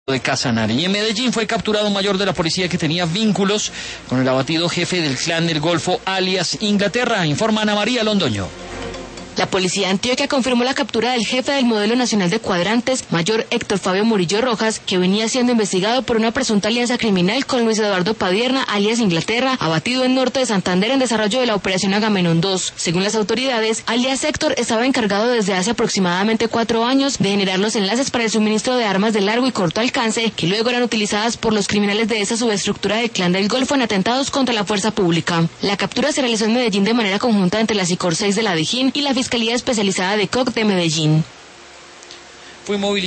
de Casanare. Y en Medellín fue capturado un mayor de la policía que tenía vínculos con el abatido jefe del clan del Golfo, alias Inglaterra, informa Ana María Londoño. La policía de Antioquia confirmó la captura del jefe del Modelo Nacional de Cuadrantes, mayor Héctor Fabio Murillo Rojas, que venía siendo investigado por una presunta alianza criminal con Luis Eduardo Padierna, alias Inglaterra, abatido en norte de Santander en desarrollo de la operación Agamenón 2. Según las autoridades, alias Héctor estaba encargado desde hace aproximadamente 4 años de generar los enlaces para el suministro de armas de largo y corto alcance, que luego eran utilizadas por los criminales de esa subestructura del Clan del Golfo en atentados contra la fuerza pública. La captura se realizó en Medellín de manera conjunta entre la SICOR 6 de la Dijín y la Fiscalía Especializada de COC de Medellín. Fue